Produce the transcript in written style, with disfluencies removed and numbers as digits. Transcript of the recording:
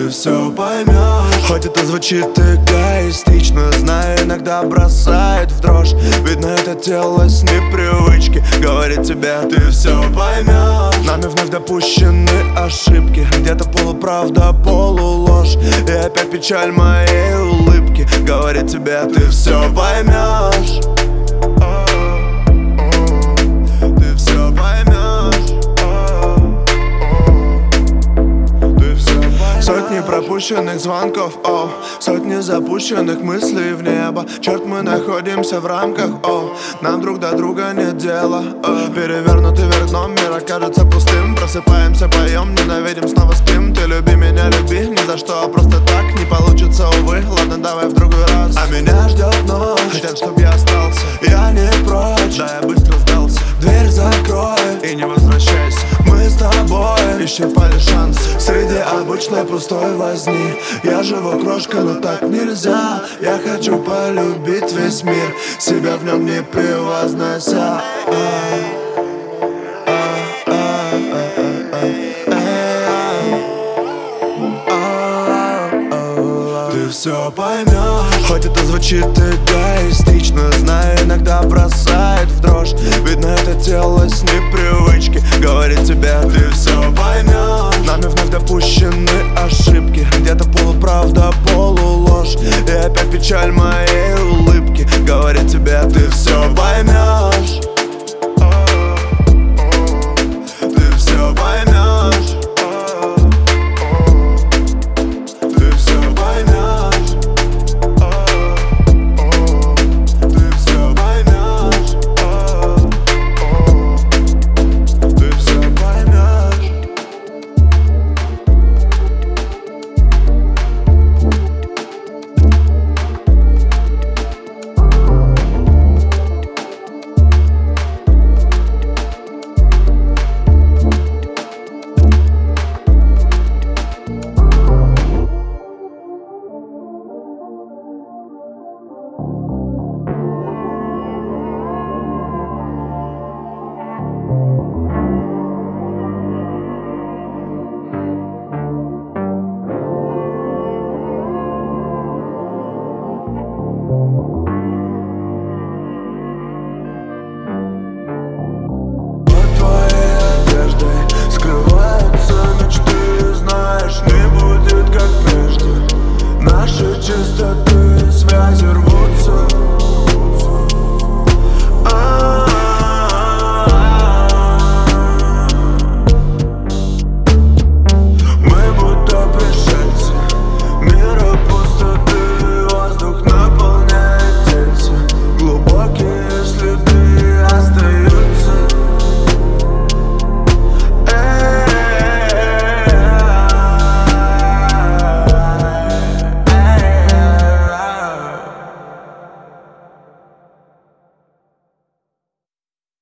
все поймешь. Хоть это звучит эгоистично, знаю, иногда бросает в дрожь. Видно, это тело с непривычки говорит тебе, ты все поймешь. Нами вновь допущены ошибки, где-то полуправда, полуложь. И опять печаль моей улыбки говорит тебе, ты все поймешь. Ты все поймешь. Ты все поймешь. Сотни пропущенных звонков, сотни запущенных мыслей в небо. Черт, мы находимся в рамках, нам друг до друга нет дела. Перевернутый вверх дном, мир окажется пустым. Просыпаемся, поем, ненавидим, снова спим. Ты люби меня, люби, ни за что, просто так не получится, увы. Ладно, давай в другой раз. А меня ждет ночь, хотят, чтоб я остался. Я не прочь, да я быстро сдался. Дверь закрой и не возвращайся. Мы с тобой исчерпали шанс среди обычной пустой возни. Я живу крошкой, но так нельзя. Я хочу полюбить весь мир, себя в нем не превознося. Ты все поймешь. Хоть это звучит эгоистично, знаю, иногда бросает в дрожь. Видно, это тело с непривычки говорит тебе, ты